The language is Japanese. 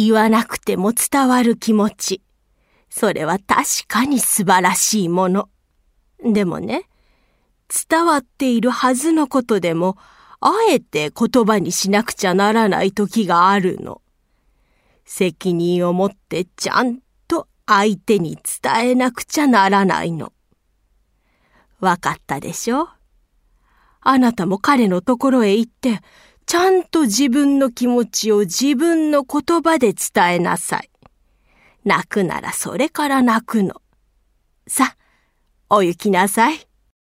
言わなくても伝わる気持ち、それは確かに素晴らしいもの。でもね、伝わっているはずのことでも、あえて言葉にしなくちゃならない時があるの。責任を持ってちゃんと相手に伝えなくちゃならないの。わかったでしょ？あなたも彼のところへ行って、ちゃんと自分の気持ちを自分の言葉で伝えなさい。泣くならそれから泣くの。さ、お行きなさい。